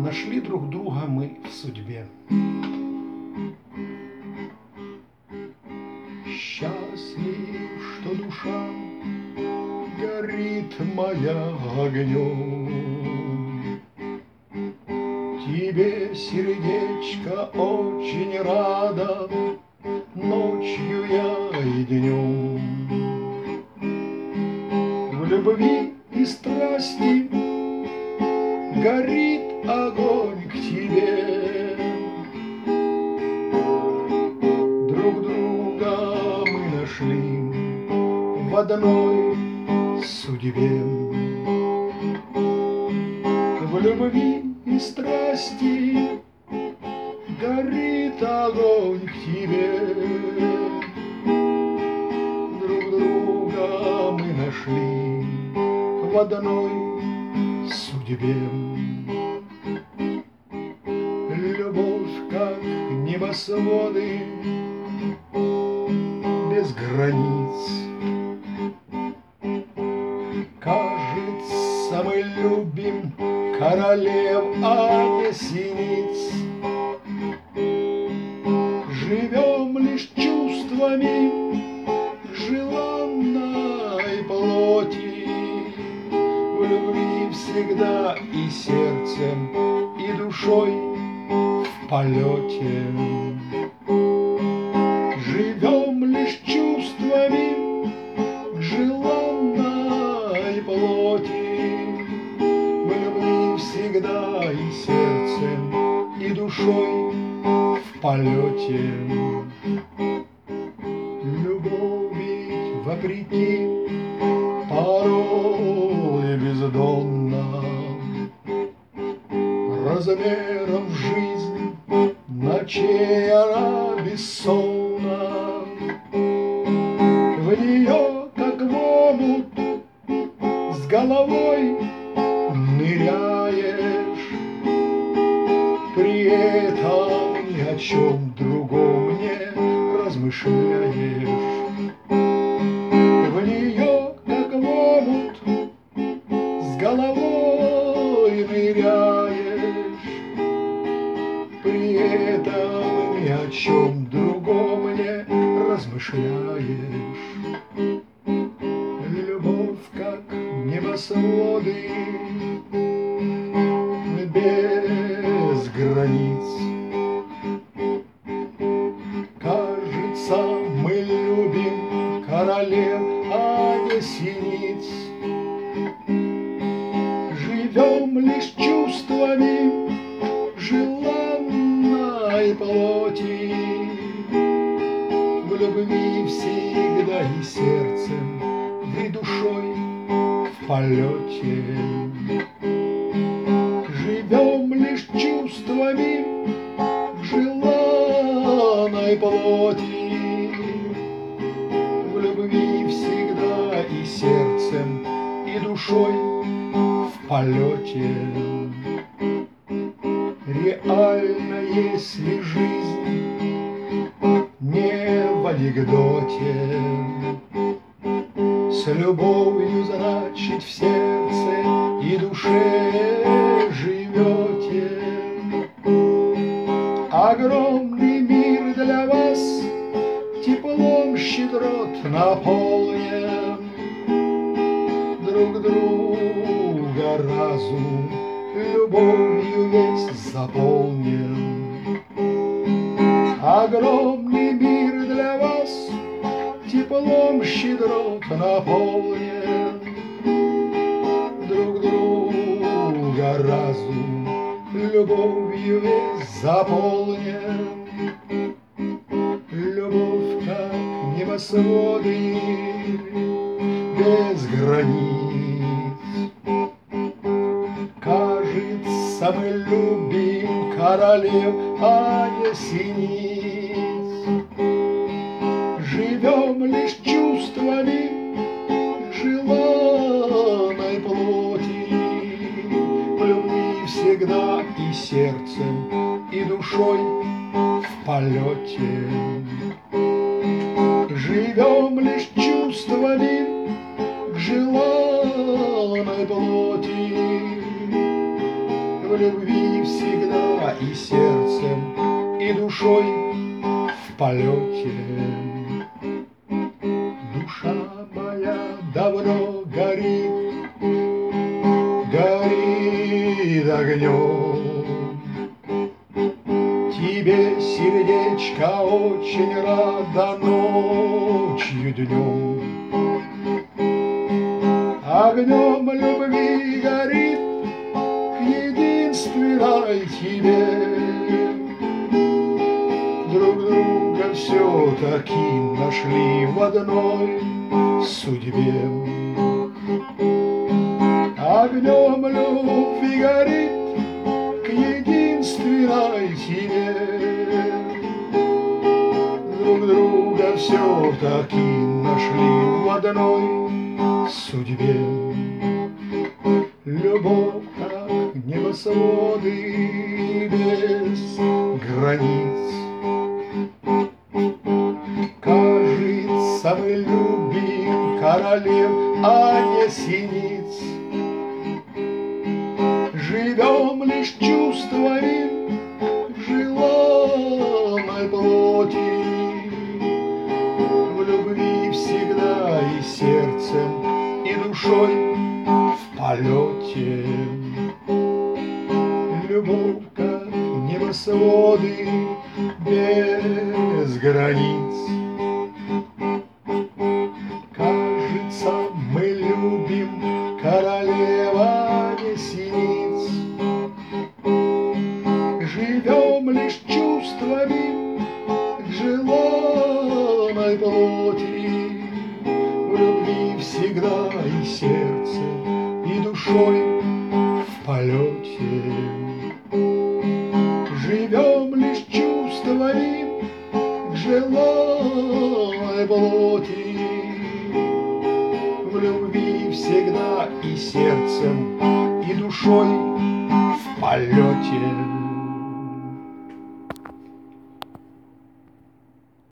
Нашли друг друга мы в судьбе. Счастлив, что душа горит моя огнем. Тебе, сердечко, очень рада ночью я и днем. В любви и страсти горит огонь к тебе. Друг друга мы нашли в одной судьбе. В любви и страсти горит огонь к тебе. Друг друга мы нашли в одной судьбе. Любовь, как небосводы, без границ. Кажется, мы любим королев, а не синиц. Живем лишь чувствами желанной плоти. В любви всегда и сердцем, и душой в полете. Живем лишь чувствами желанной плоти. В любви всегда и сердцем, и душой в полете. Любовь ведь вопреки порой бездонна, размером в жизнь ночей она бессонна. В нее, как в омут, с головой ныряешь, при этом ни о чем другом не размышляешь. В нее, как в омут, с головой ныряешь, при этом ни о чем другом не размышляешь. Любовь, как небосводы, без границ. Кажется, мы любим королев, а не синиц. Живем лишь чувствами желанной плоти. В любви всегда и сердцем, и душой в полете. Живем лишь чувствами желанной плоти. В любви всегда и сердцем, и душой в полете. Реально, если жизнь не в анекдоте, с любовью, значит, в сердце и душе живете. Огромный мир для вас теплом щедрот наполнен. Друг друга разум любовью весь заполнен. Огромный мир для вас теплом щедрот наполнен. Друг друга разум любовью весь заполнен. Любовь, как небосводы, без границ. Кажется, мы любим королев, а не синиц. Живем лишь чувствами желанной плоти. В любви всегда и сердцем, и душой в полете. Живем лишь чувствами желанной плоти. в любви всегда и сердцем, и душой в полете. Душа моя давно горит, горит огнем. Тебе сердечко очень рада ночью, днем. Огнем любви горит к единственной тебе. Друг друга все-таки нашли в одной судьбе. Огнем любви горит к единственной тебе. Друг друга все-таки нашли в одной судьбе. Любовь, как небосводы без границ. Кажется, мы любим королев, а не синиц. Живем лишь чувствами желанной плоти. В любви всегда и сердцем, и душой в полете. Любовь, как небосводы без границ. Кажется, мы любим королева не синиц. Живем лишь чувствами к желанной плоти. В любви всегда и сердцем, и душой в полете. Живем лишь чувствами к желанной плоти. В любви всегда и сердцем, и душой в полете.